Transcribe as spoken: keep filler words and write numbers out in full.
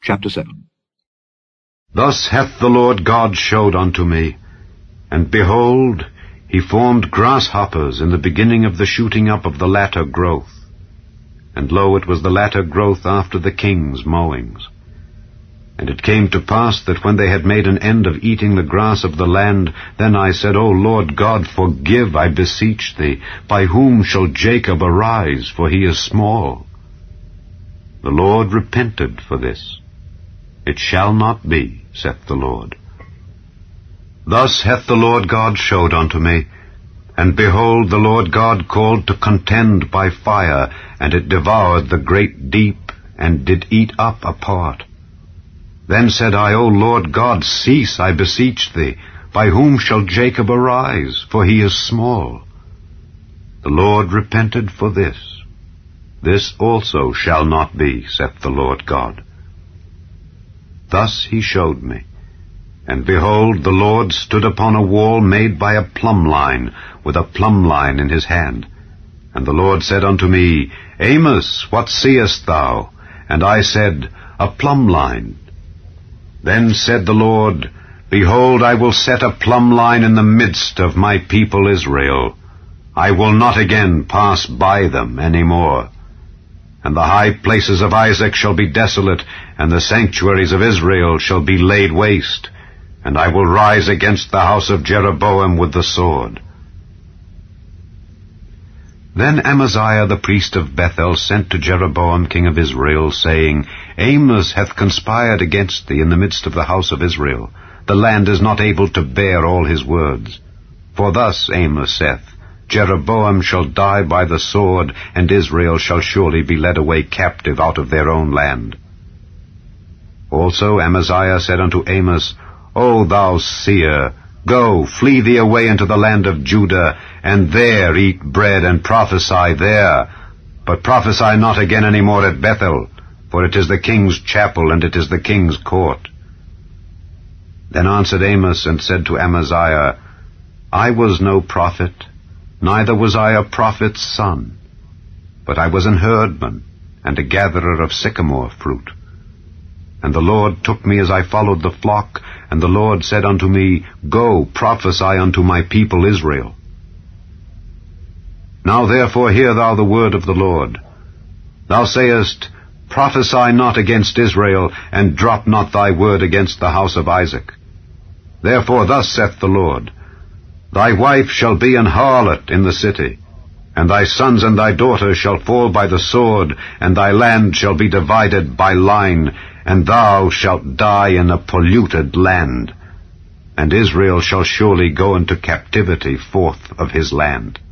Chapter seven. Thus hath the Lord God showed unto me, and behold, he formed grasshoppers in the beginning of the shooting up of the latter growth. And lo, it was the latter growth after the king's mowings. And it came to pass that when they had made an end of eating the grass of the land, then I said, O Lord God, forgive, I beseech thee. By whom shall Jacob arise, for he is small? The Lord repented for this. It shall not be, saith the Lord. Thus hath the Lord God showed unto me, and behold, the Lord God called to contend by fire, and it devoured the great deep, and did eat up a part. Then said I, O Lord God, cease, I beseech thee. By whom shall Jacob arise, for he is small? The Lord repented for this. This also shall not be, saith the Lord God. Thus he showed me. And behold, the Lord stood upon a wall made by a plumb line, with a plumb line in his hand. And the Lord said unto me, Amos, what seest thou? And I said, A plumb line. Then said the Lord, Behold, I will set a plumb line in the midst of my people Israel. I will not again pass by them any more. And the high places of Isaac shall be desolate, and the sanctuaries of Israel shall be laid waste. And I will rise against the house of Jeroboam with the sword. Then Amaziah the priest of Bethel sent to Jeroboam king of Israel, saying, Amos hath conspired against thee in the midst of the house of Israel. The land is not able to bear all his words. For thus Amos saith, Jeroboam shall die by the sword, and Israel shall surely be led away captive out of their own land. Also Amaziah said unto Amos, O thou seer, go, flee thee away into the land of Judah, and there eat bread and prophesy there. But prophesy not again any more at Bethel, for it is the king's chapel, and it is the king's court. Then answered Amos and said to Amaziah, I was no prophet, neither was I a prophet's son, but I was an herdman, and a gatherer of sycamore fruit. And the Lord took me as I followed the flock, and the Lord said unto me, Go, prophesy unto my people Israel. Now therefore hear thou the word of the Lord. Thou sayest, Prophesy not against Israel, and drop not thy word against the house of Isaac. Therefore thus saith the Lord, Thy wife shall be an harlot in the city, and thy sons and thy daughters shall fall by the sword, and thy land shall be divided by line, and thou shalt die in a polluted land, and Israel shall surely go into captivity forth of his land.